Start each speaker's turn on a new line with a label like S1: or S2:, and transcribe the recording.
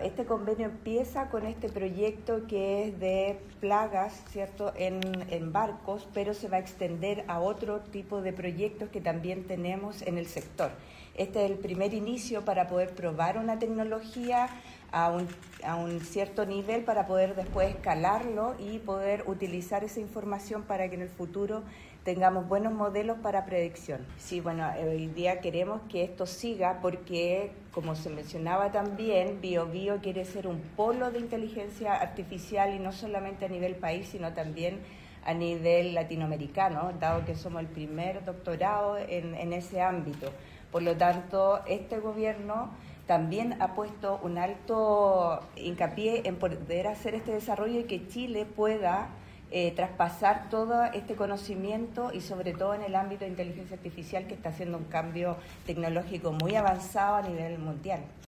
S1: este convenio empieza con este proyecto que es de plagas, ¿cierto?, en barcos, pero se va a extender a otro tipo de proyectos que también tenemos en el sector. Este es el primer inicio para poder probar una tecnología a un cierto nivel para poder después escalarlo y poder utilizar esa información para que en el futuro tengamos buenos modelos para predicción. Sí, bueno, hoy día queremos que esto siga porque, como se mencionaba también, BioBio quiere ser un polo de inteligencia artificial y no solamente a nivel país, sino también a nivel latinoamericano, dado que somos el primer doctorado en ese ámbito. Por lo tanto, este gobierno también ha puesto un alto hincapié en poder hacer este desarrollo y que Chile pueda traspasar todo este conocimiento y sobre todo en el ámbito de inteligencia artificial que está haciendo un cambio tecnológico muy avanzado a nivel mundial.